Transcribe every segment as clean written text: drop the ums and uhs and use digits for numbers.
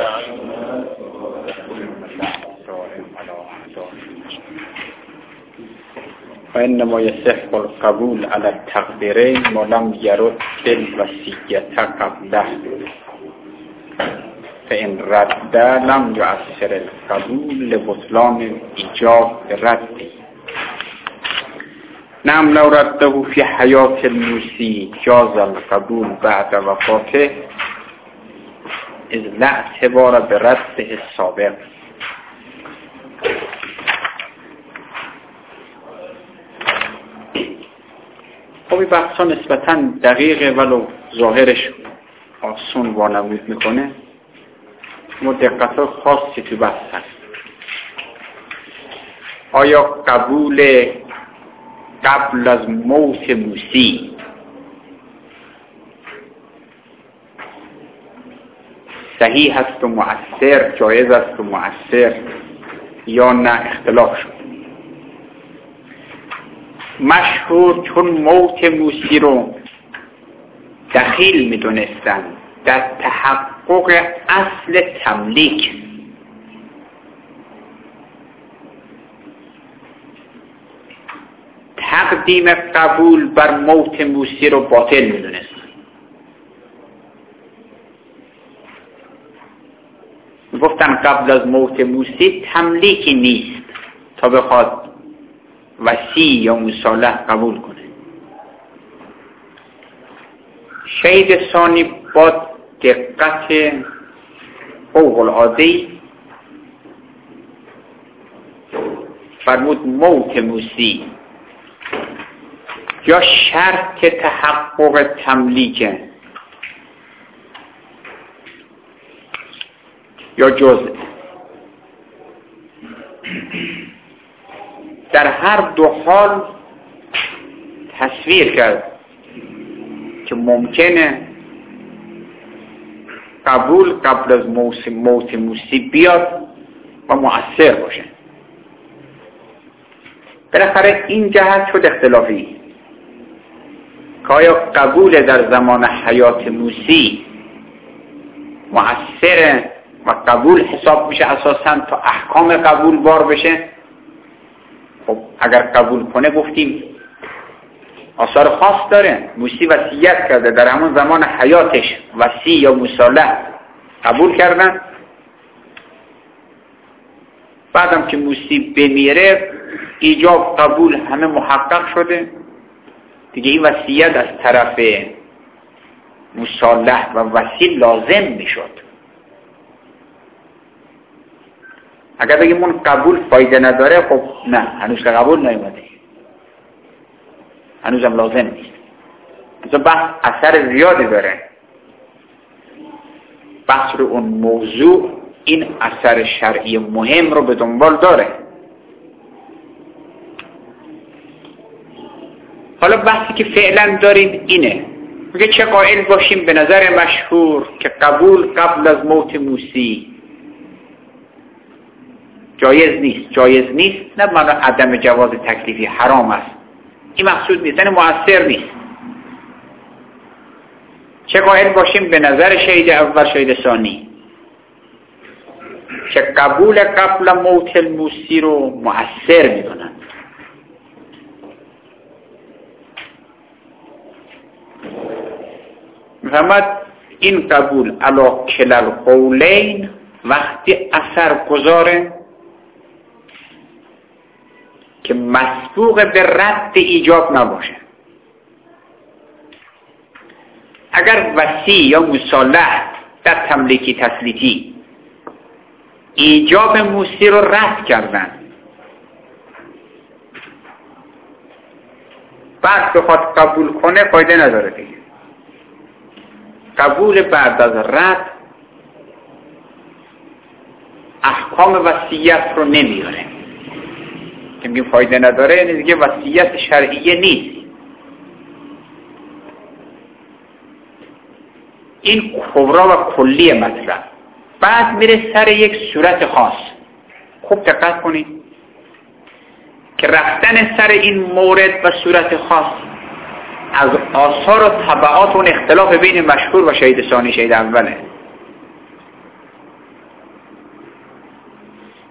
وإنما يصح القبول على التقديرين ولم يرد بالوصية قبله فإن رد لم يؤثر القبول لبطلان إيجاب رد. نعم لو رده في حياة الموسي جاز القبول بعد وفاته إذ لا اعتبار برده السابق. خب این بحثا نسبتاً دقیقه ولو ظاهرش آسون وانمود میکنه، اما دقت خاصی تو بحث هست. آیا قبول قبل از موت موسی صحیح است و مؤثر، جایز است و مؤثر یا نه اختلاف شد؟ مشهور چون موت موسی رو دخیل میدونستن در تحقق اصل تملیک، تقدیم قبول بر موت موسی رو باطل میدونستن. گفتن قبل از موت موسی تملیکی نیست تا بخواد وصی یا مصالح قبول کنه. شهید ثانی با دقت فوق العاده فرمود موت موسی یا شرط تحقق تملیکه یا جزء. در هر دو حال تصویر کرد که ممکنه قبول قبل از موت موسی بیاد و مؤثر باشه. بالاخره این جهت شد اختلافی که آیا قبول در زمان حیات موسی مؤثره و قبول حساب میشه اساساً تا احکام قبول بار بشه. خب اگر قبول کنه گفتیم آثار خاص داره، موسی وصیت کرده، در همون زمان حیاتش وصی یا مصالح قبول کردن، بعدم که موسی بمیره ایجاب قبول همه محقق شده دیگه، این وصیت از طرف مصالح و وصی لازم میشد. اگر بگیم اون قبول فایده نداره، خب نه، هنوز که قبول نیومده، هنوزم لازم نیست. مثلا بحث اثر زیادی داره، بحث رو اون موضوع این اثر شرعی مهم رو به دنبال داره. حالا بحثی که فعلا داریم اینه، میگه چه قائل باشیم به نظر مشهور که قبول قبل از موت موسی جایز نیست. جایز نیست نه معنی عدم جواز تکلیفی، حرام است، این مقصود نیست، یعنی مؤثر نیست. چه قائل باشیم به نظر شهید اول شهید ثانی که قبول قبل موت موسی رو مؤثر میدونن. محمد این قبول علی کلا القولین وقتی اثر گذاره که مسبوق به رد ایجاب نباشه. اگر وصی یا مصالح در تملیکی تسلیتی ایجاب موسی رو رد کردن، بعد بخواد قبول کنه فایده نداره دیگه. قبول بعد از رد احکام وصیت رو نمیاره، که میگیم فایده نداره، یعنی دیگه وصیت شرعیه نیست. این کبرا و کلی مطلب. بعد میره سر یک صورت خاص. خوب دقت کنید که رفتن سر این مورد و صورت خاص از آثار و تبعات اون اختلاف بین مشهور و شهید ثانی شهید اوله.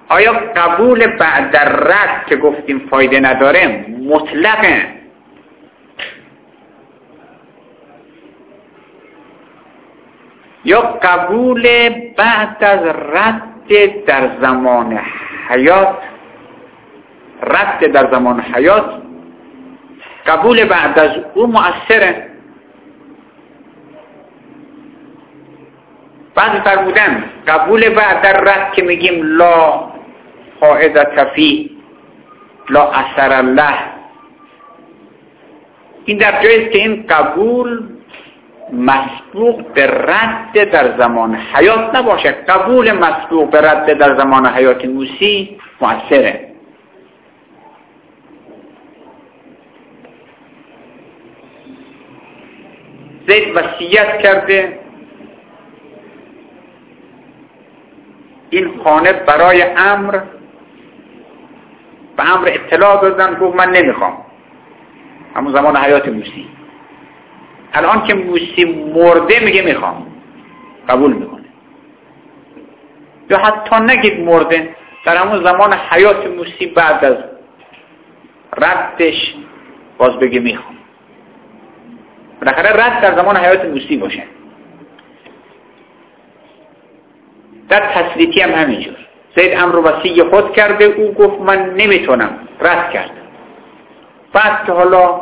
آیا قبول بعد رد که گفتیم فایده نداره مطلقه؟ یا قبول بعد از رد در زمان حیات، رد در زمان حیات، قبول بعد از او مؤثره؟ بعضی فرمودن قبول بعد در رد که میگیم لا فائدة فیه، لا اثر له، این در جاییست که این قبول مسبوق به رد در زمان حیات نباشه. قبول مسبوق به رد در زمان حیات موسی مؤثره. زید وصیت کرده این خانه برای عمرو، به عمرو اطلاع دادن، گفت من نمیخوام. همون زمان حیات موسی. الان که موسی مرده میگه میخوام، قبول میکنه. یا حتی نگید مرده، در همون زمان حیات موسی بعد از ردش باز بگه میخوام. بالاخره رد در زمان حیات موسی باشه. در تسلیتی هم همینجور. زید امر وصی خود کرده، او گفت من نمیتونم، رد کرد. بعد که حالا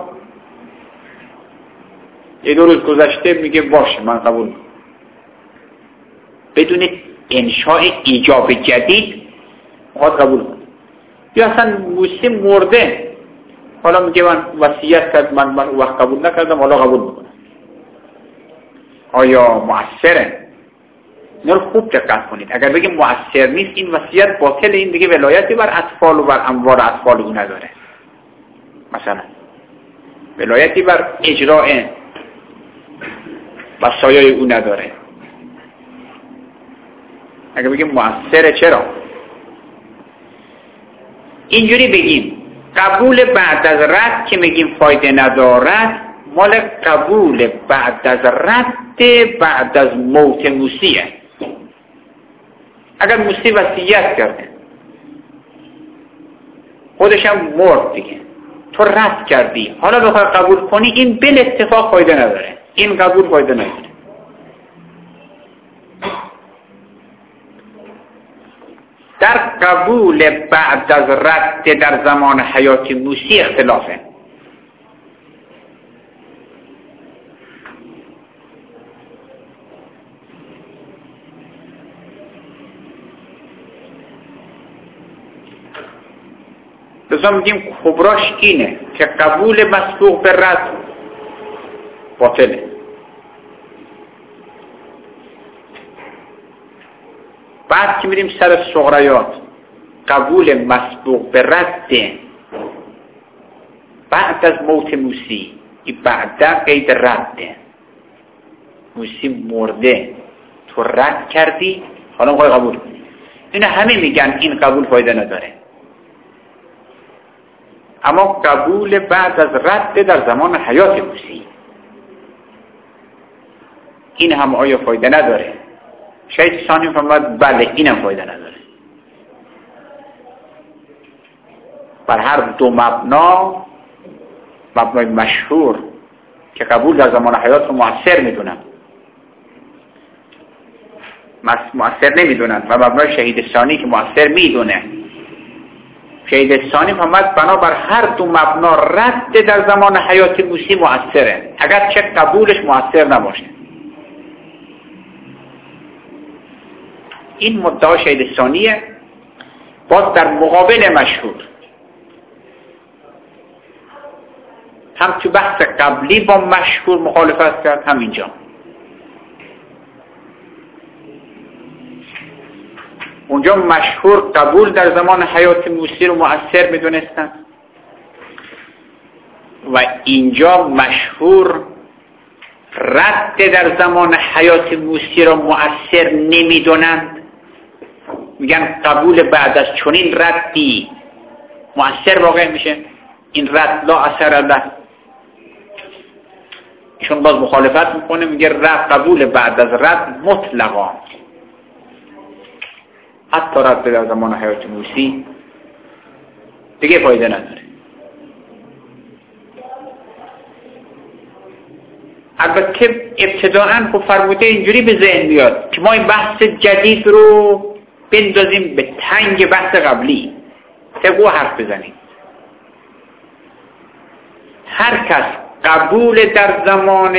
یه دو روز گذشته میگه باشه من قبول میکنم، بدون انشاء ایجاب جدید خود قبول کنه. یا اصلا موسی مرده، حالا میگه من وصیت کرد، من وقت قبول نکردم، حالا قبول میکنم. آیا مؤثره؟ اینا رو خوب دقت کنید. اگر بگیم مؤثر نیست، این وصیت باطل، این دیگه ولایتی بر اطفال و بر اموال اطفال او نداره. مثلا ولایتی بر اجراء وصایای او نداره. اگر بگیم مؤثره، چرا؟ اینجوری بگیم قبول بعد از رد که میگیم فایده ندارد، مال قبول بعد از رد بعد از موت موسیه. اگر موسی وصیت کرده، خودش هم مرد دیگه، تو رد کردی، حالا بخوای قبول کنی، این بل اتفاق فایده نداره. این قبول فایده نداره. در قبول بعد از رد در زمان حیات موسی اختلافه. لذا میگیم کبراش اینه که قبول مسبوق به رد باطله. بعد که میریم سر صغریات، قبول مسبوق به رد بعد از موت موسی، این بعد قید رده. موسی مرده، تو رد کردی، حالا میخوای قبول کنی. اینا همه میگن این قبول فایده نداره. اما قبول بعد از رد در زمان حیات موسی، این هم آیا فایده نداره؟ شاید ثانی فرمود بله، این هم فایده نداره. بر هر دو مبنا، مبنای مشهور که قبول در زمان حیات رو مؤثر میدونن، مؤثر نمیدونن، و مبنای شهید ثانی که مؤثر میدونه. شهید ثانی فرمود بنابر هر دو مبنا رد در زمان حیات موسی مؤثره، اگر چه قبولش مؤثر نباشه. این مدعا شهید ثانیه. باز در مقابل مشهور، هم تو بحث قبلی با مشهور مخالفت کرد، هم اینجا. اونجا مشهور قبول در زمان حیات موسی رو مؤثر میدونستن و اینجا مشهور رد در زمان حیات موسی رو مؤثر نمیدونند. میگن قبول بعد از چنین ردی مؤثر واقع میشه، این رد لا اثر له. ایشون باز مخالفت میکنه، میگه رد قبول بعد از رد مطلقا، حتی رد در زمان حیات موسی دیگه فایده نداره. البته ابتداءً خب فرموده اینجوری به ذهن بیاد که ما این بحث جدید رو بندازیم به تنگ بحث قبلی، طبق حرف بزنیم. هر کس قبول در زمان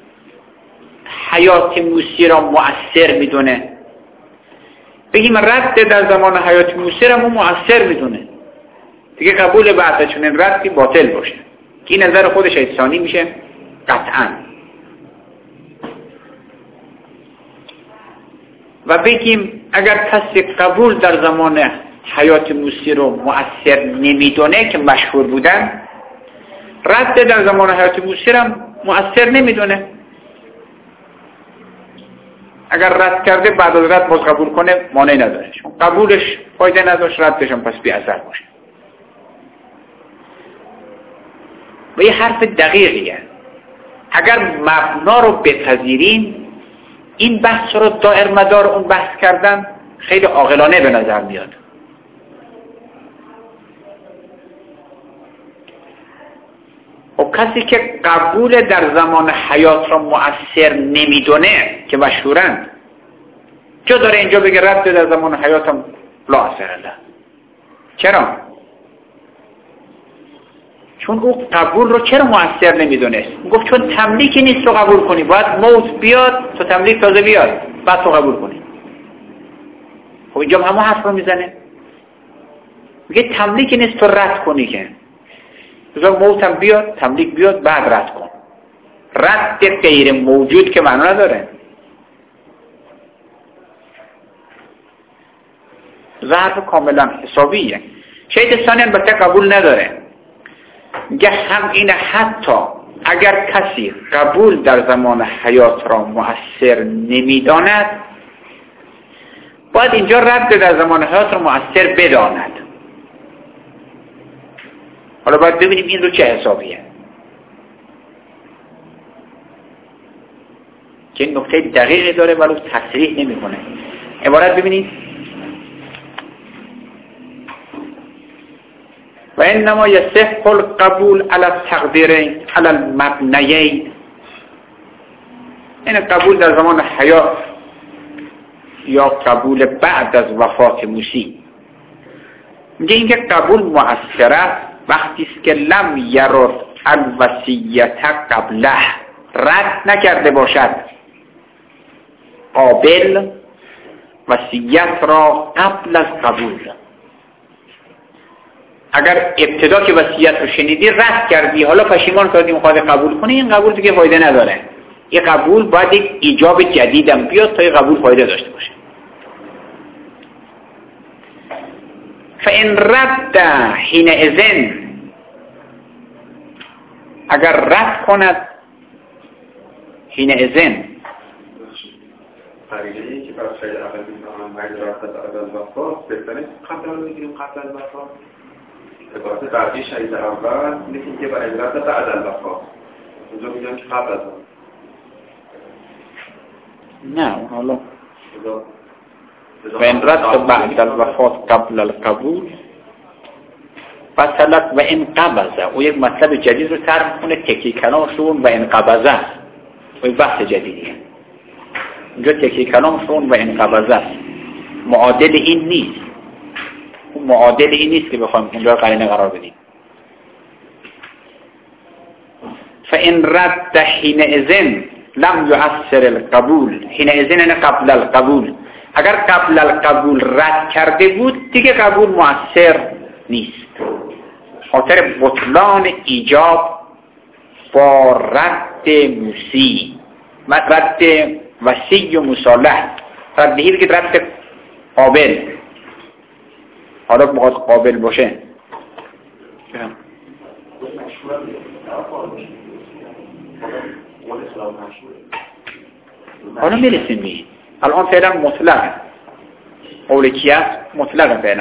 حیات موسی را مؤثر میدونه، بگیم رد در زمان حیات موسی را مؤثر میدونه، دیگه قبول بعد چون این ردی باطل باشه که این نظر خودش احسانی میشه قطعاً. و بگیم اگر کسی قبول در زمان حیات موسی رو مؤثر نمیدونه که مشهور بودن، رد در زمان حیات موسی رو مؤثر نمیدونه. اگر رد کرده بعد از رد باز قبول کنه مانعی نداره، چون قبولش فایده نداشت، ردش هم پس بی اثر باشه. و یه حرف دقیقیه. اگر مبنا رو بپذیریم این بحث رو دائر مدار اون بحث کردن خیلی عاقلانه به نظر میاد. و کسی که قبول در زمان حیات را مؤثر نمیدونه که مشهورند، جا داره اینجا بگه رد در زمان حیات هم لا اثر الله. چرا؟ چون او قبول رو چرا مؤثر نمیدونست؟ گفت چون تملیکی نیست تو قبول کنی، باید موت بیاد تا تملیک تازه بیاد بعد تو قبول کنی. خب اینجا همه حرف رو میزنه، میگه تملیکی نیست تو رد کنی، که بذار موت هم بیاد، تملیک بیاد، بعد رد کن. رد غیر موجود که معنی نداره. ظرف کاملا حسابیه. شهید ثانی البته قبول نداره، میگه هم اینه حتی اگر کسی قبول در زمان حیات را مؤثر نمیداند، باید اینجا رد در زمان حیات را مؤثر بداند. حالا باید ببینیم این رو چه حسابیه، که این نکته دقیقی داره ولی تصریح نمی کنه. عبارت ببینید: و انما یصح القبول علی التقدیرین علی المبنیین. این قبول در زمان حیات یا قبول بعد از وفات موسی. میگه اینکه قبول مؤثر است وقتی است که لم یرد الوصیت قبله، رد نکرده باشد قابل وصیت را قبل از قبول. اگر ابتدا که وصیت رو شنیدی رد کردی، حالا پشیمان کردی میخواد قبول کنی، این قبول دیگه فایده نداره. این قبول باید یک ایجاب جدیدم بیاد تا این قبول فایده داشته باشه. فإن رد حینئذ، اگر رد کند حینئذ، قریبه که برای خیلی اول می‌کنم باید رفت از وفات بهتره قبل رو بگیریم قبل از وفات. عبارت بعدی شهید اول میگه که برای رفت بعد از وفات، اونجا میگن که قبل از وفات. نه حالا و این رد بعد الوفات قبل القبول مثلا و این قبضه، او یک مطلب جدید رو طرح کنه، تکی کلامشون و این قبضه و این بحث جدیدیه. اینجا تکی کلامشون و این قبضه معادل این نیست، اون معادل این نیست که بخوایم اینجا قرینه قرار بدیم. فإن رد حینئذ لم یؤثر القبول، حینئذ یعنی قبل القبول. اگر قبل القبول رد کرده بود دیگه قبول مؤثر نیست، خاطر بطلان ایجاب با رد موسی، رد وصی و مصالح، ردهی بگید رد قابل. حالا بخواد قابل باشه حالا میرسیم بید. الان فعلا مطلق قول کیست؟ مطلق فعلا.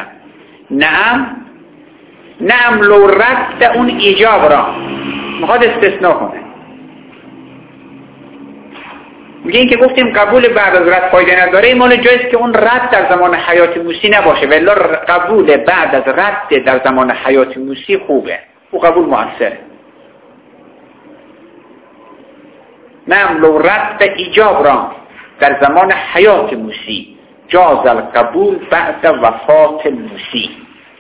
نعم لو رد اون ایجاب را میخواد استثناء کنه. میگه این که گفتیم قبول بعد از رد فایده نداره، مال جایست که اون رد در زمان حیات موسی نباشه، ولی قبول بعد از رد در زمان حیات موسی خوبه، او قبول مؤثره. نعم لو رد ایجاب را در زمان حیات موسی جاز القبول بعد وفات موسی،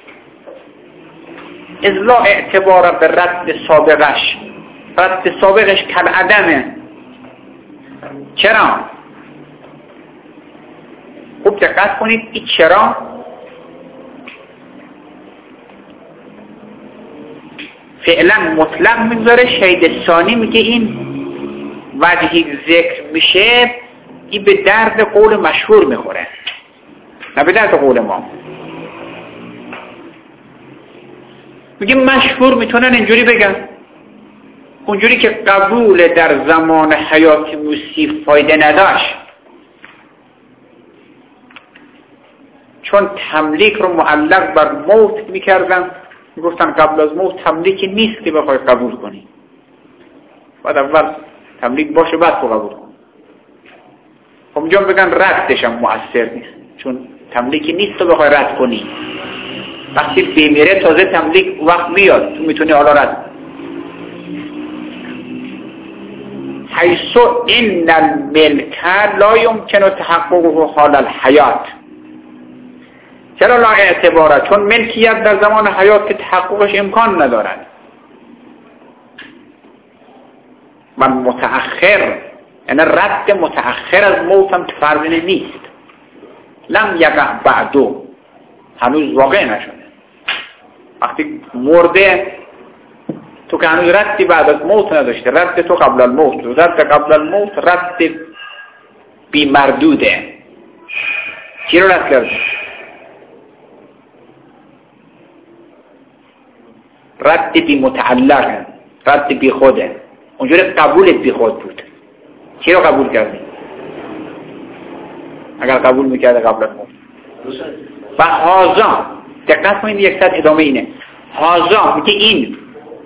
از لا اعتبار به رد سابقش، رد سابقش کل عدمه. چرا؟ خوب دقت کنید این چرا فعلا مطلق میگذاره، شهید ثانی میگه این وجهی ذکر میشه این به درد قول مشهور میخوره نه به درد قول ما. میگه مشهور میتونن اینجوری بگن، اونجوری که قبول در زمان حیات موسی فایده نداشت چون تملیک رو معلق بر موت میکردن، میگفتن قبل از موت تملیکی نیست که بخوای قبول کنی، باید اول تملیک باشه بعد تو قبول کن. خب اونجا بگن ردش هم مؤثر نیست چون تملیکی نیست تو بخوای رد کنی، وقتی بمیره تازه تملیک وقت بیاد تو میتونی حالا رد. حیث ان الملک لا یمکن تحققه حال الحیات. چرا لا اعتباره؟ چون ملکیت در زمان حیات که تحققش امکان ندارد. و متأخر یعنی رد متأخر از موت هم فرض نیست. لم یقع بعدو، هنوز واقع نشده. وقتی مرده تو که هنوز ردی بعد از موت نداشته، رد تو قبل الموت، رد قبل الموت رد بی مردوده. چی رو رد کرده؟ رد بی متعلق، رد بی خوده. اونجوری قبولت بی خود بود. چی رو قبول کردی؟ اگر قبول میکرده قبل از موت. و هازا دقت کنید یک سطح ادامه اینه. هازا میگه این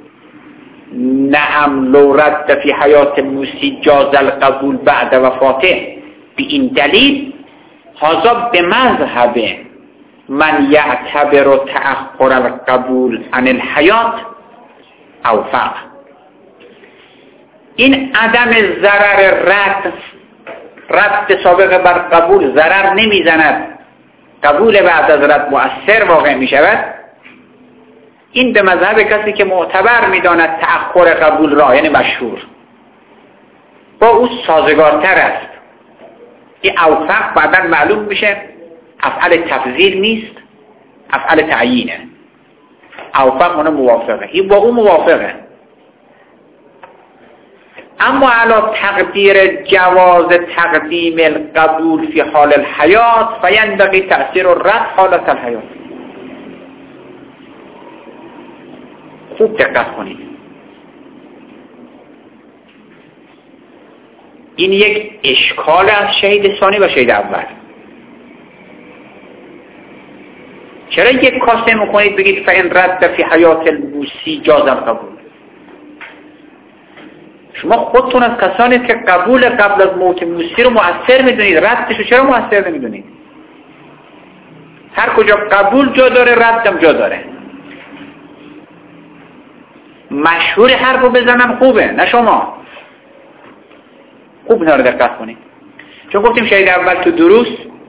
نعم لو رد فی حیات موسی جاز القبول بعد وفاته، به این دلیل هازا به مذهب من یعتبر تأخر القبول عن الحیات اوفق. این عدم ضرر رد سابق بر قبول ضرر نمیزند، قبول بعد از رد مؤثر واقع می شود. این به مذهب کسی که معتبر میداند تأخر قبول را، یعنی مشهور، با او سازگارتر است. این اوفق بعدا معلوم میشه افعال تفضیل نیست، افعال تعیینه. اوفق اون موافقه، این با او موافقه. اما علا تقدیر جواز تقدیم القبول فی حال الحیات فینبغی تأثیر الرد حالت الحیات. خوب دقت کنید، این یک اشکال از شهید ثانی و شهید اول. چرا یک کاسه میکنید بگید فین رد فی حیات الموسی جاز القبول؟ شما خودتون از کسانید که قبول قبل از موت موسی رو مؤثر میدونید، ردش رو چرا مؤثر نمیدونید؟ هر کجا قبول جا داره ردم جا داره. مشهور حرفو بزنم خوبه، نه شما. خوب اینا رو دقت کنید، چون گفتیم شهید اول تو دروس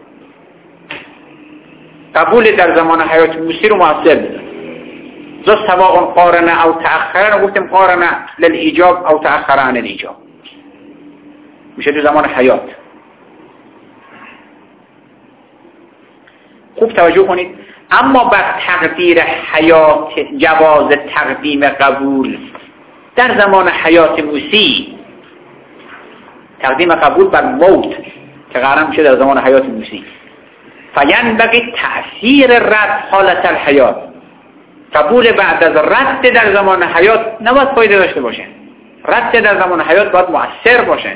قبول در زمان حیات موسی رو مؤثر میدونه. زو سواء قارنه او تأخرن، گفتیم قارنه للایجاب او تأخر عن الایجاب، میشه تو زمان حیات. خوب توجه کنید. اما بر تقدیر حیات جواز تقدیم قبول در زمان حیات موسی، تقدیم قبول بر موت که قرار میشه در زمان حیات موسی، فینبغی تأثیر رد حالت الحیات. قبول بعد از رد در زمان حیات نباید فایده داشته باشه، رد در زمان حیات باید مؤثر باشه.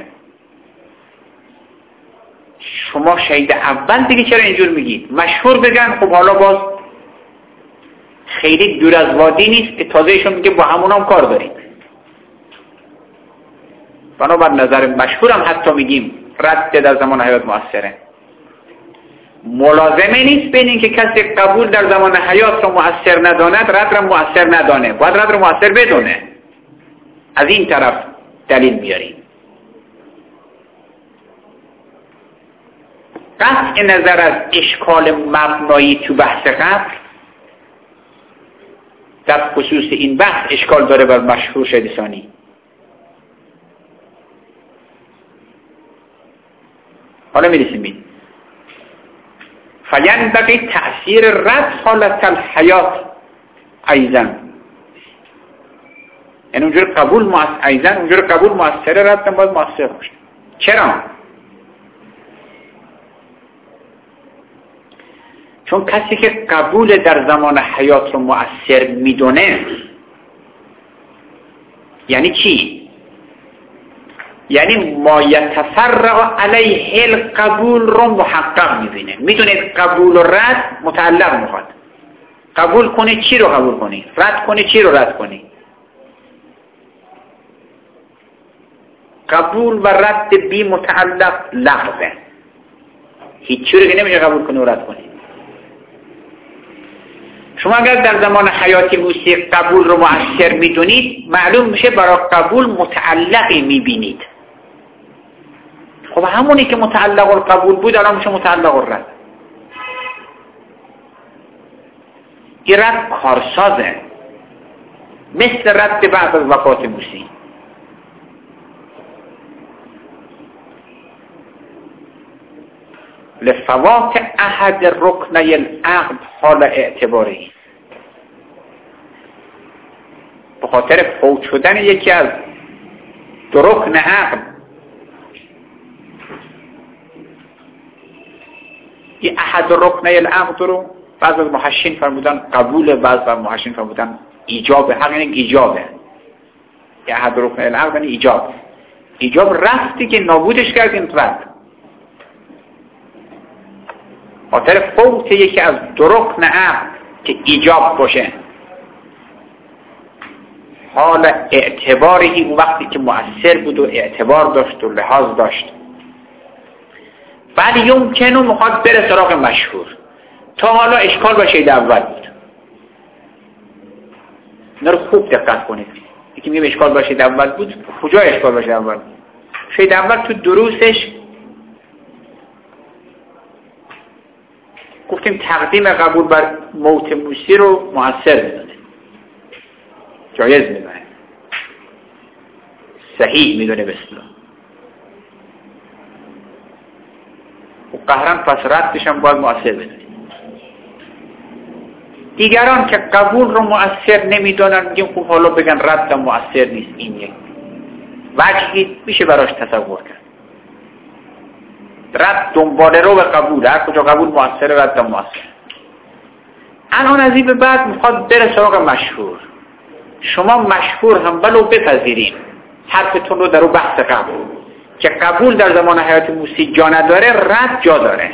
شما شهید اول دیگه چرا اینجور میگید؟ مشهور بگن، خب حالا باز خیلی دور از وادی نیست که تازه ایشون میگه با همونام کار داریم. بنابر نظر مشهورم حتی میگیم رد در زمان حیات مؤثره. ملازمه نیست بین این که کسی قبول در زمان حیات رو مؤثر نداند رد رو مؤثر ندانه، باید رد رو مؤثر بدونه. از این طرف دلیل میاریم. قطع نظر از اشکال مبنایی تو بحث قبل، در خصوص این بحث اشکال داره بر مشهور شدیثانی. حالا میرسیم بین فینبغی تأثیر رد حالت الحیات ایضا، یعنی اونجور قبول ایضا اونجور قبول مؤثره، رد باید مؤثر باشه. چرا؟ چون کسی که قبول در زمان حیات رو مؤثر میدونه یعنی چی؟ یعنی ما یتفرع علیه القبول رو محقق میبینه، میدونه قبول و رد متعلق میخواد. قبول کنه چی رو قبول کنی، رد کنه چی رو رد کنی. قبول و رد بی متعلق لغوه، هیچی رو که نمیشه قبول کنی و رد کنی. شما اگر در زمان حیاتی موسیقی قبول رو مؤثر میدونید، معلوم میشه برای قبول متعلقی میبینید. خب همونی که متعلق القبول بود الان میشه متعلق الرد. این رد کارسازه، مثل رد بعد از وفات موسی. لفوات احد رکنی العقد حال اعتباری، به خاطر فوت شدن یکی از دو رکن عقد. این احد رکنی العقد رو بعض از محشین فرمودن قبول، بعض از محشین فرمودن ایجاب. حق این ایجابه. این احد رکنی العقد یعنی ایجاب. ایجاب رفتی که نابودش کردیم رد. خاطر فوت یکی از دو رکن عقد که ایجاب باشه، حال اعتباری اون وقتی که مؤثر بود و اعتبار داشت و لحاظ داشت. ولی یمکنه میخواد بره سراغ مشهور. تا حالا اشکال با شید اول بود. اینا رو خوب دقت کنید. یکی میگه اشکال با شید اول بود، کجا اشکال با شید اول بود؟ شید اول تو دروسش گفتیم تقدیم قبول بر موت موسی رو مؤثر میدونه، جایز میدونه، صحیح میدونه به اصطلاح. و قهرن پس ردش هم باید مؤثر بدونه. دیگران که قبول رو مؤثر نمیدونن میگیم خب حالا بگن رد مؤثر نیست. این یک وجهی میشه براش تصور کرد. رد دنباله رو به قبول، هر کجا قبول مؤثر رد مؤثر. الان از این به بعد میخواد بره سراغ مشهور. شما مشهور هم ولو بپذیریم حرفتون رو در اون بحث قبل که قبول در زمان حیات موسی جا نداره، رد جا داره.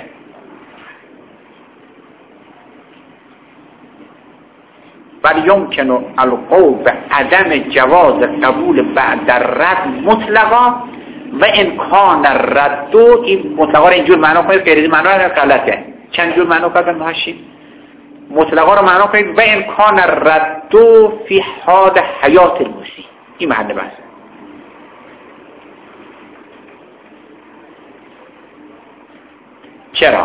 ولی یمکن القول به عدم جواز قبول بعد در رد مطلقا و امکان رد. این مطلقا رو اینجور معنا کنید، غیر این معنا غلطه. چند جور معنا کردن محشی؟ مطلقا رو معنا کنید و امکان رد فی حال حیات الموسی. این محل بحث. چرا؟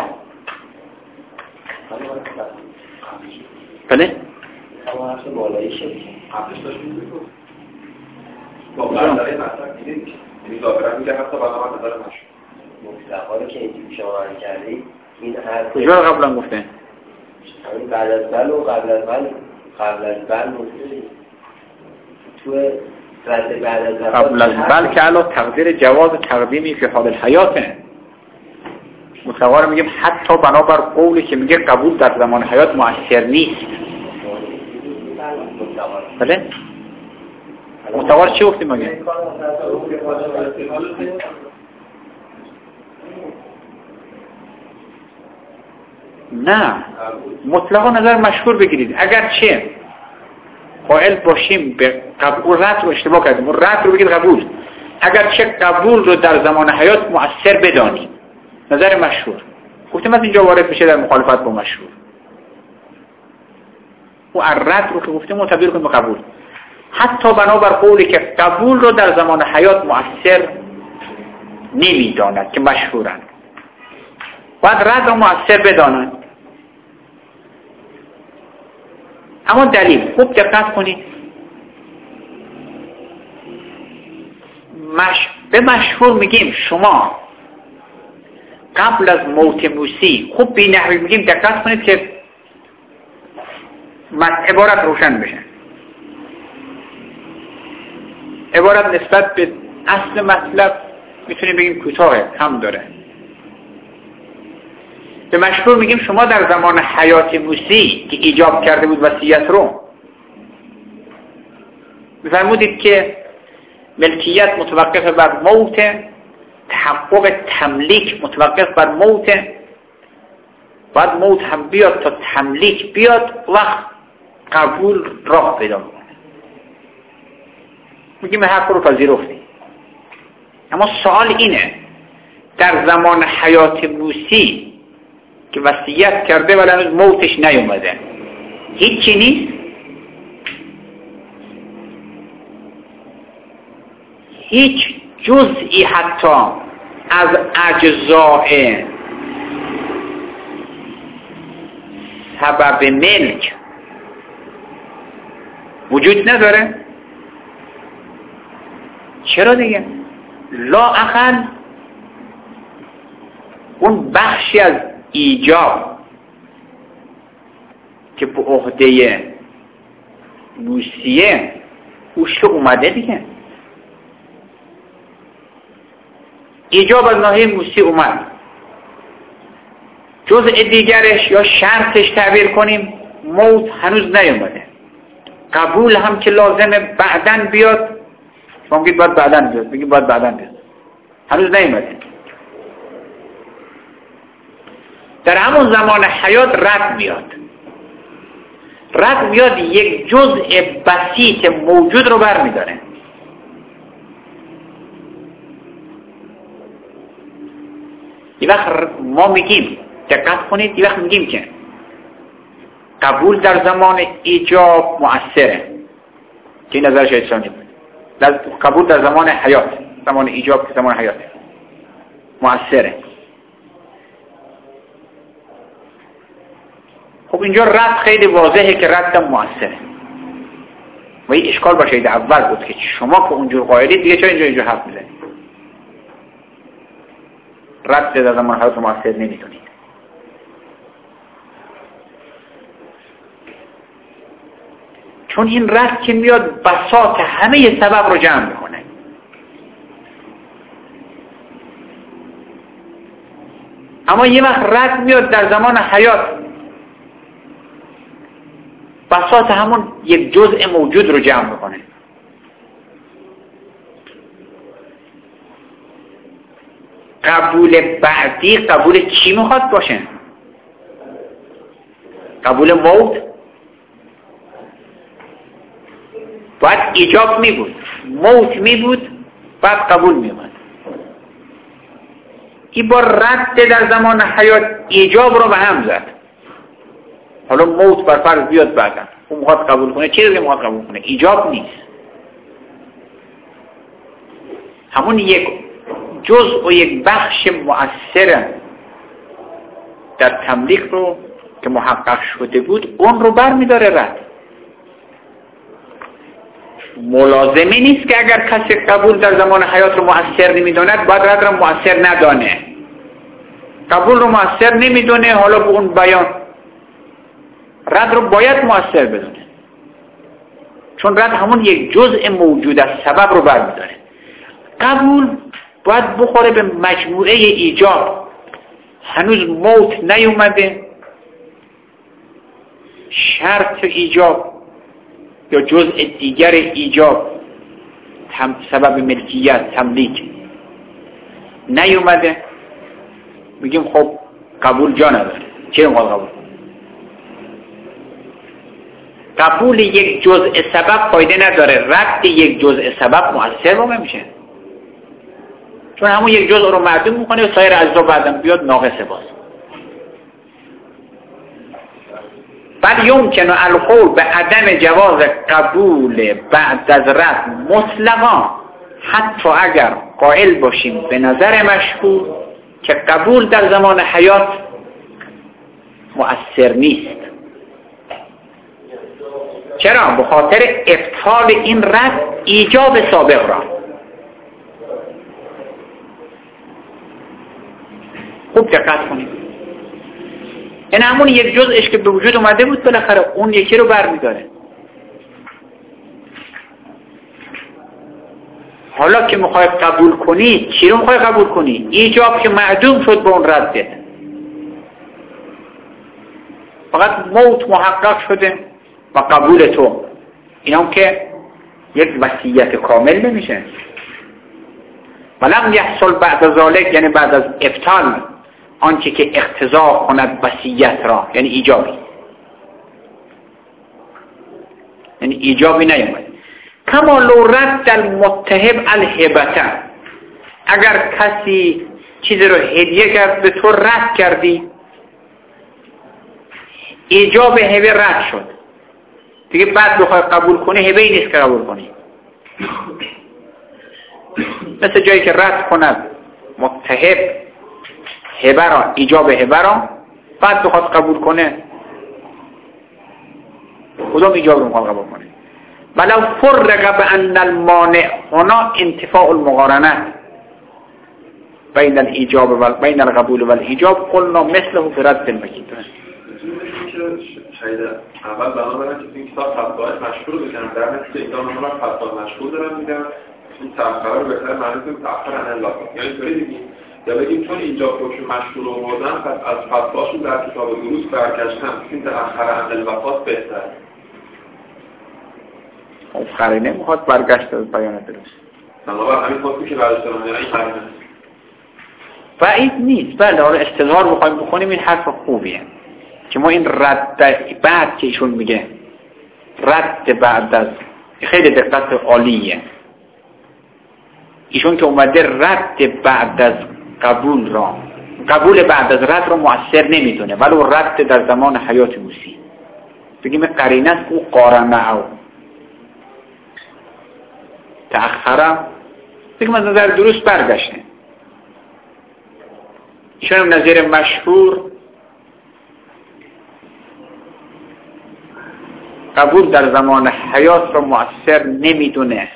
بله؟ اما حرف بالایی شد قبلش داشت میگه با برداره مطلب دیدیم یعنی ظاهرا میگه حتی بعد هم نظر نشد مطلقا که اینجوری شما عمل کردی این حرف کجا قبلا گفته؟ همین بعد از بل و قبل از بل مطلقی تو رد بعد از بل قبل از بل که علا تقدیر جواز تقدیمی فی حال الحیاته. مطلقا رو میگیم حتی بنابر قولی که میگه قبول در زمان حیات مؤثر نیست. بله؟ مطلقا چی گفتیم مگه؟ نه، مطلقا نظر مشهور بگیرید. اگر چه قائل باشیم به قبول، رد رو اشتباه کردیم، رد رو بگید قبول. اگر چه قبول رو در زمان حیات مؤثر بدانیم. نظر مشهور گفتیم از اینجا وارد بشه در مخالفت با مشهور. و الرد رو که گفتیم تبدیل کنیم به قبول. حتی بنابر قولی که قبول رو در زمان حیات مؤثر نمیداند که مشهورند، باید رد رو مؤثر بدانند. اما دلیل خوب دقت کنید، به مشهور میگیم شما قبل از موت موسی، خوب بی نحوی میگیم دقت کنید که عبارت روشن بشه. عبارت نسبت به اصل مطلب میتونیم بگیم کوتاه هم داره. به مشهور میگیم شما در زمان حیات موسی که ایجاب کرده بود وصیت رو، میفرمودید که ملکیت متوقف بر موت، تحقق تملیک متوقف بر موت، باید موت هم بیاد تا تملیک بیاد، وقت قبول راه پیدا کنه. میگیم حق رو پذیرفتیم. اما سوال اینه، در زمان حیات موسی که وصیت کرده ولی هنوز موتش نیومده، هیچی نیست؟ هیچ جزئی حتی از اجزاء سبب ملک وجود نداره؟ چرا دیگه؟ لااقل اون بخشی از ایجاب که به عهده موسیه اوش اومده دیگه. ایجاب از ناحیه موسی اومد، جزء دیگرش یا شرطش تعبیر کنیم موت هنوز نیومده. قبول هم که لازمه بعدن بیاد، شما میگید باید بعدن بیاد، میگید باید بعدن بیاد، هنوز نیومده. در همون زمان حیات رد میاد یک جزء بسیط موجود رو بر میداره. یه وقت ما میگیم، دقت کنید، یه وقت میگیم که قبول در زمان ایجاب مؤثره که این نظر شیطانی بود. قبول در زمان حیات، زمان ایجاب که زمان حیات مؤثره. خب اینجا رد خیلی واضحه که رد مؤثره و این اشکال با شهید اول بود که شما که اونجور قائلید دیگه چرا اینجا حرف میزنید؟ رد در زمان حیات مؤثر نمیدونید. چون این رد که میاد بساط همه سبب رو جمع میکنه. اما یه وقت رد میاد در زمان حیات بساط همون یک جزء موجود رو جمع میکنه. قبول بعدی قبول چی میخواد باشه؟ قبول موت؟ باید ایجاب می بود، موت می بود، بعد قبول می اومد. این با رد در زمان حیات ایجاب رو به هم زد. حالا موت بر فرض بیاد بعدا، اون میخواد قبول کنه، چی دیگه میخواد قبول کنه؟ ایجاب نیست. همون یک جزء و یک بخش مؤثر در تملیک رو که محقق شده بود، اون رو بر می داره رد. ملازمه نیست که اگر کسی قبول در زمان حیات رو مؤثر نمیداند باید رد رو مؤثر ندانه. قبول رو مؤثر نمیدونه، حالا به اون بیان رد رو باید مؤثر بدونه، چون رد همون یک جزء موجود از سبب رو برمی‌داره. قبول باید بخوره به مجموعه ایجاب، هنوز موت نیومده، شرط ایجاب یا جزء دیگر ایجاب سبب ملکیت تملیک نیومده، میگیم خب قبول جا نداره. چرا قبول؟ قبول یک جزء سبب فایده نداره، رد یک جزء سبب مؤثر واقع میشه. چون همون یک جزء رو معدوم میکنه و سایر اجزا بعداً بیاد ناقصه باز. بل یمکن القول به عدم جواز قبول بعد از رد مطلقا، حتی اگر قائل باشیم به نظر مشهور که قبول در زمان حیات مؤثر نیست. چرا؟ به خاطر ابطال این رد ایجاب سابق را. خوب دقت کنید، این همون یک جزءش که به وجود اومده بود بالاخره اون یکی رو برمی‌داره. حالا که میخوای قبول کنی، چی رو میخوای قبول کنی؟ ایجاب که معدوم شد به اون ردت، فقط موت محقق شده و قبول تو. این هم که یک وصیت کامل نمیشه. ولم یحصل بعد از ذلک، یعنی بعد از ابطال آنچه که اقتضا کند وصیت را، یعنی ایجابی، یعنی ایجابی نیامد. کما لو رد المتهب الهبته، اگر کسی چیزی رو هدیه کرد به تو رد کردی، ایجاب هبه رد شد دیگه، بعد بخوای قبول کنی هبه ای نیست که قبول کنی. مثل جایی که رد کند متهب هبه را، ایجاب هبه را، بعد بخواد قبول کنه، کدوم ایجاب رو میخواد قبول کنه؟ ولو فرق بان المانع هنا انتفاع المقارنه بین الایجاب و بین القبول و الایجاب، قلنا مثله في رد المکید. شاید اول بنابراین که این کتاب فتواهای مشهور رو بکنم، در نتیجه اینا نمونه فتوا مشهور دارم میگم، این تأخیر رو بهتر معنی کنیم تأخیر عن اللفظ، یعنی اینطوری بگیم یا بگیم چون اینجا حکم مشهور رو آوردن پس از فتواشون در کتاب دروس برگشتن، این تأخیر عن اللفظ بهتر. اون قرینه میخواد برگشت از بیان درست. بنابراین همین حکمی که برداشتن یعنی این قرینه بعید نیست. بله، حالا استظهار بخوایم بکنیم این حرف خوبیه که ما این رد بعد که ایشون میگه رد بعد از، خیلی دقت عالیه، ایشون که اومده رد بعد از قبول را، قبول بعد از رد را مؤثر نمیدونه ولو رد در زمان حیات موسی، بگیم قرینه است او قارنه او تأخره، بگیم از نظر درست برگشته. ایشون هم نظر مشهور قبول در زمان حیات را مؤثر نمیدونه،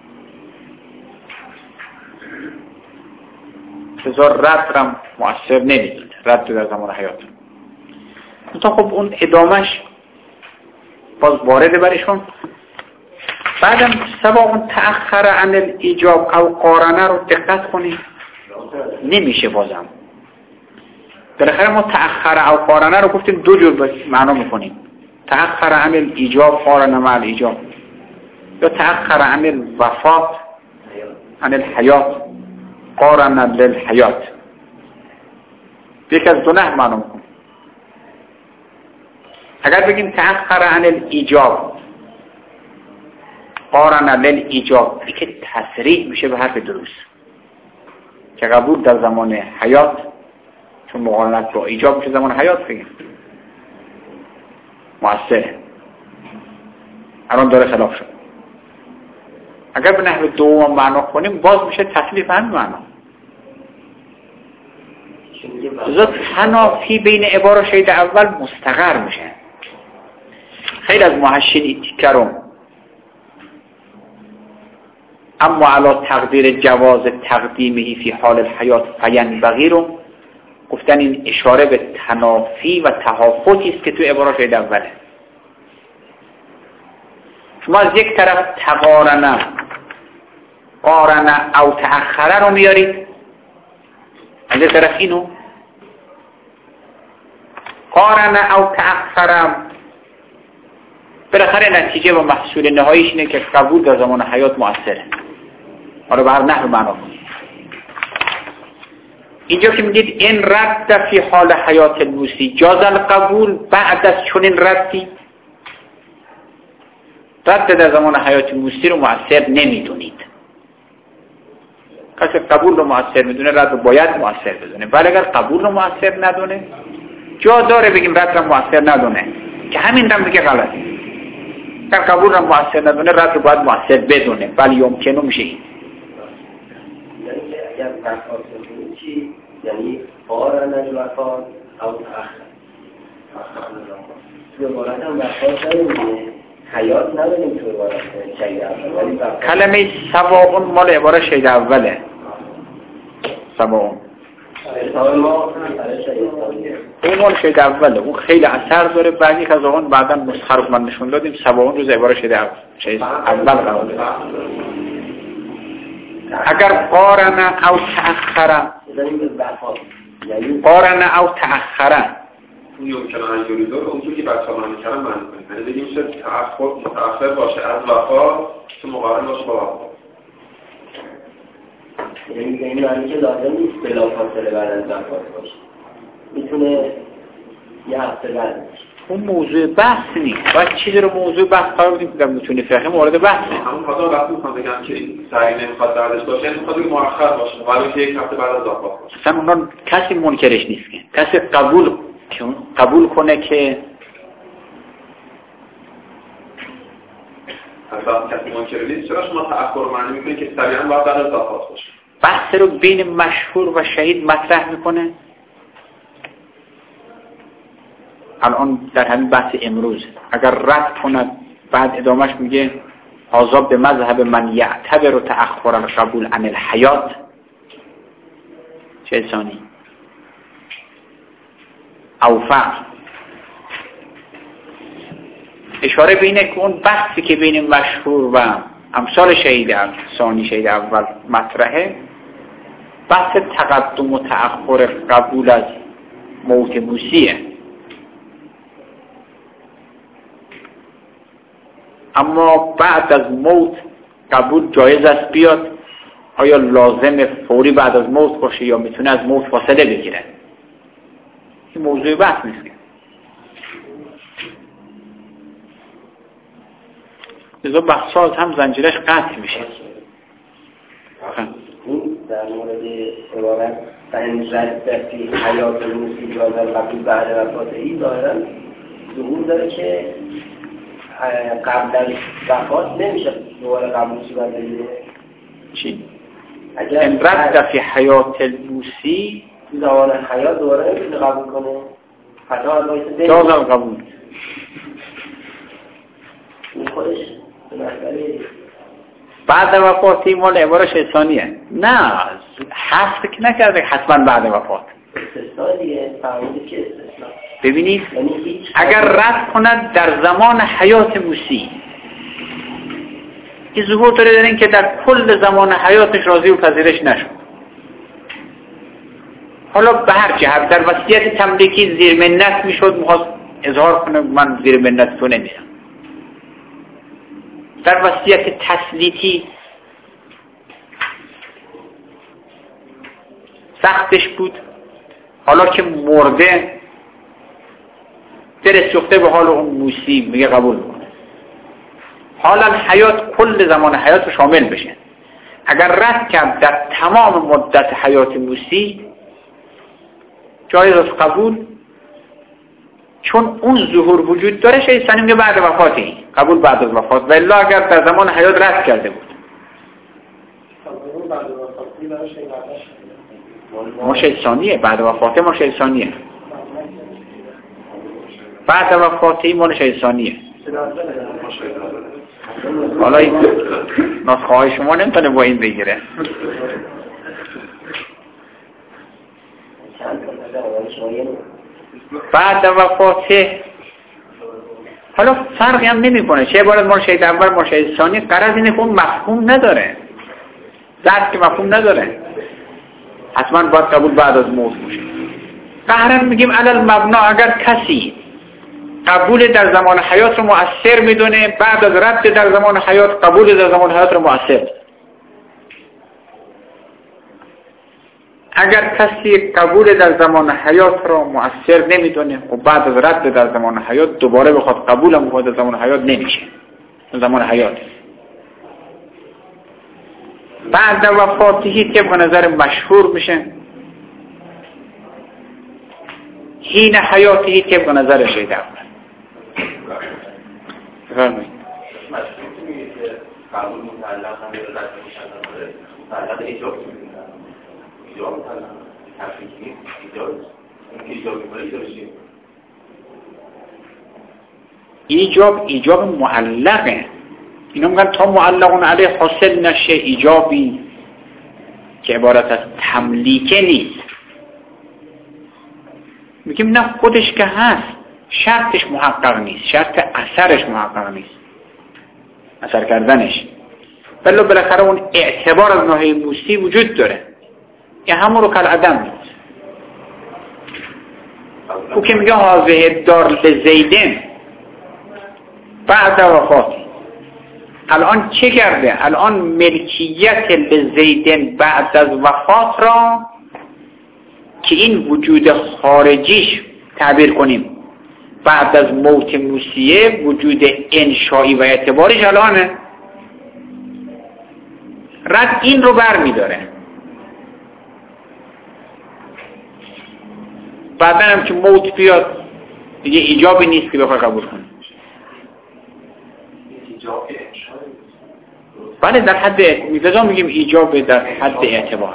بذار رد را مؤثر نمیدونه، رد در زمان حیات. تا خب اون ادامش باز وارده برشون. بعدم سواء تأخر عن الایجاب او قارنه رو دقت کنید، نمیشه بازم. بالاخره ما تأخر او قارنه رو گفتیم دو جور معنا میکنیم، تأخر عن الایجاب قارنه مع الایجاب، یا تأخر عن الوفات عن الحیات قارنه للحیات. یک از دو نه معنا میکنیم. اگر بگیم تأخر عن الایجاب قارنه للایجاب، این که تصریح میشه به حرف درست که قبول در زمان حیات، چون مقارنت با ایجاب میشه زمان حیات بگیم مؤثره. الان داره خلاف شد. اگر به نحو دوم معنا کنیم باز میشه تکلیف هم معنا. زد تنافی بین عبارة شهید اول مستقر میشه. خیلی از محشین این تیکه رو اما علا تقدیر جواز تقدیمهی فی حال الحیات فینبغی رو گفتن این اشاره به تنافی و تهافتی است که تو عبارة شهید اوله. شما از یک طرف تقارنه قارنه او تأخره رو میارید، از یک طرف اینو قارنه او تأخره، بالاخره نتیجه و محصول نهاییش اینه که قبول در زمان حیات مؤثره. حالا به هر نحو معنا کنید. اینجا که میگید این رد فی حال حیات الموسی جاز القبول بعد از چنین ردی، رد در زمان حیات موسی رو مؤثر نمیدونید، کسی قبول رو مؤثر میدونه رد رو باید مؤثر بدونه. ولی اگر قبول رو مؤثر ندونه جا داره بگیم رد رو مؤثر ندونه که همین هم دیگه غلطه. اگر قبول رو مؤثر ندونه رد رو باید مؤثر بدونه. ولی یمکنه میشه این. یعنی اگر وفات کنید چی؟ یعنی قارن الوفات او تأخر. توی عبارت هم وفات داریم حیات نداریم توی عبارت شهید اول. کلمه سواون مال عبارت شهید اوله. سواون اون مال شهید اوله. اون خیلی اثر داره. بعدی که از اون بعدا نسخه رو من نشون دادیم. سواون روز عبارت شهید اول قرار داره. اگر قارن او تأخر قارن او تأخر اون یمکنه انجوری داره اونطور که بچه ها من میکنم من کنیم. یعنی بگیم شد متأخر باشه از وفا که مقارن باشه با وفا. یعنی به این معنی که لازم نیست بلا فاصله بعد از وفات باشه. میتونه یه هفته بعد باشه. اون موضوع بحث نیست. باید چیزی رو موضوع بحث قرار بدیم که میتونه فقه مورد بحثه. همون خاطر وقتی میخوام بگم که سریع نمیخواد بعدش باشه یعنی میخواد مؤخر باشه ولی که یک هفته بعد از وفات باشه. اصلا اونا کسی منکرش نیست که کسی قبول کنه که اصلا کسی منکر نیست. چرا شما تأخر معنی میکنید که سریعا باید بعد از وفات باشه؟ بحث رو بین مشهور و شهید مطرح میکنه. الان در همین بحث امروز اگر رد کند بعد ادامهش میگه عذاب به مذهب من یعتبر تأخر القبول عن الحیات چه ثانی او فرق اشاره به اینه که اون بحثی که بین مشهور و امثال شهید ثانی شهید اول مطرحه بحث تقدم و تأخر قبول از موت موسیه. اما بعد از موت قبول جایز است بیاد. آیا لازم فوری بعد از موت باشه یا میتونه از موت فاصله بگیره؟ این موضوع بحث نیست. لذا بحثات هم زنجیرش قطع میشه. این در مورد عبارت این رد فی حیات موسی جاز قبول بعد وفات ای ظاهرا ظهور داره که قبل از وفات نمیشه دوباره قبول صورت بگیره. چی؟ این رد فی حیات الموسی زمان حیات دوباره نمیشه قبول کنه. جاز قبول این خودش مسئله بعد وفات این مال عبارش ثانیه. نه حذف که نکرده حتما بعد وفات. استثناء دیگه فهمیدید که استثناء. ببینید اگر رد کند در زمان حیات موسی این ظهور داره دارین که در کل زمان حیاتش راضی و پذیرش نشد. حالا به هر جهت در وصیت تملیکی زیر منت میشد میخواست اظهار کنه من زیر منت تو نمیرم. در وصیت تسلیتی سختش بود حالا که مرده دلش سوخته به حال اون موسی میگه قبول میکنه. حالا حیات کل زمان حیات رو شامل بشه. اگر رد کرد در تمام مدت حیات موسی جایز از قبول چون اون ظهور وجود داره. شیخ ثانی میگه بعد وفاتی قبول بعد از وفات و الا اگر در زمان حیات رد کرده بود ما شیخ ثانیه بعد وفاته ما شیخ ثانیه بعد وفاتی ما شیخ ثانیه. حالا این نسخه های شما نمیتونه با این بگیره. بعد وفاته حالا فرقی هم نمی کنه چه عبارت ما شهید اول ما شهید ثانی. غرض اینه که اون مفهوم نداره درک که مفهوم نداره حتما باید قبول بعد از موت باشه. قهرن میگیم علل مبنا اگر کسی قبول در زمان حیات رو مؤثر میدونه بعد از رد در زمان حیات قبول در زمان حیات رو مؤثر. اگر کسی قبول در زمان حیات رو مؤثر نمیدونه و بعد از رد در زمان حیات دوباره بخواد قبول هم بخواد در زمان حیات نمیشه. زمان حیات بعد وفاتهی طبق نظر مشهور میشه، حین حیاتهی طبق نظر شهید اول. بفرمایید. قبول مطلق هم یا رد مشدد داره، مطلق ایجاب مطلق تفریقی ایجاب معلقه. اینا میگن تا معلقون علیه حاصل نشه ایجابی که عبارت از تملیکه نیست. میگیم نه، خودش که هست شرطش محقق نیست، شرط اثرش محقق نیست، اثر کردنش. ولی بالاخره اون اعتبار از ناحیه موسی وجود داره، یه همون رو کل عدم نیست. او که میگه حاضه دار لزیدن بعد وفاتی، الان چه کرده؟ الان ملکیت لزیدن بعد از وفات را که این وجود خارجیش تعبیر کنیم بعد از موت موسیه، وجود انشایی و اعتبارش الانه، رد این رو بر می داره. بعدا هم که موت بیاد دیگه ایجابی نیست که بخواه قبول کنیم. بله در حد میفضا میگیم ایجاب در حد اعتبار.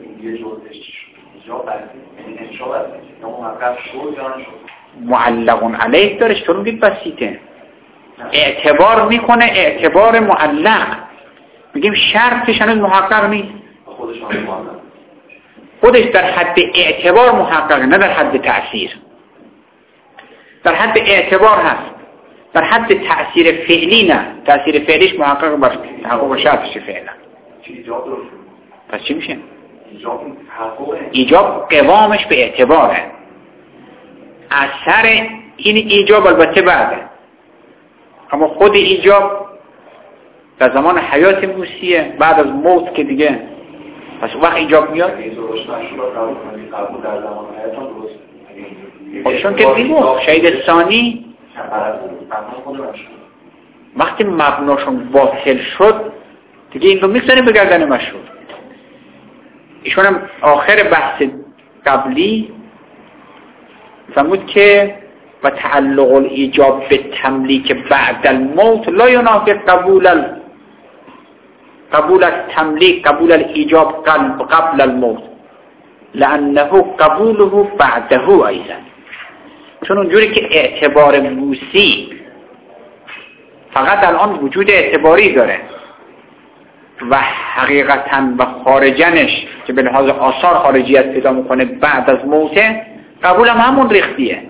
معلقون علیه دارش، تو رو میگید بسیطه، اعتبار میکنه، اعتبار معلق. میگیم شرطش هنوز محقق نیست، خودش در حد اعتبار محقق، نه در حد تأثیر. در حد اعتبار هست، در حد تأثیر فعلی نه. تأثیر فعلیش محقق بر تحقق شرطش فعلا. پس چی میشه؟ ایجاب قوامش به اعتباره، اثر این ایجاب البته بعده، اما خود ایجاب در زمان حیات موسیه، بعد از موت که دیگه پس وقت ایجاب میاد. خودشون که دیگه شهید ثانی وقتی مبناشون باطل شد دیگه این رو میگذاریم به گردن مشهور. ایشون هم آخر بحث قبلی فرمود که و تعلق الایجاب به تملیک بعد الموت لا ینافی قبول التملیک قبول الایجاب قبل الموت لانه قبوله بعده ایضا. چون اونجوری که اعتبار موسی فقط الان وجود اعتباری داره و حقیقتا و خارجنش که به لحاظ آثار خارجیت پیدا میکنه بعد از موته، قبول هم همون ریختیه.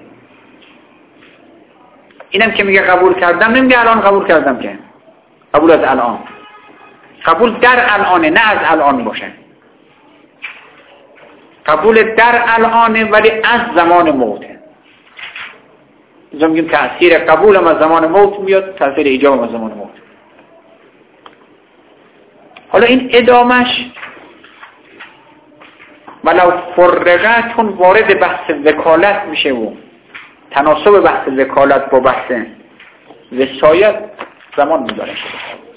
اینم که میگه قبول کردم نمیگه الان قبول کردم، که قبول از الان، قبول در الانه، نه از الان باشه. قبول در الانه ولی از زمان موته. اینجا میگیم تأثیر قبول هم از زمان موت میاد، تأثیر ایجاب هم از زمان موت. حالا این ادامش ولو فرقه، چون وارد بحث وکالت میشه و تناسب بحث وکالت با بحث وصایت زمان میداره.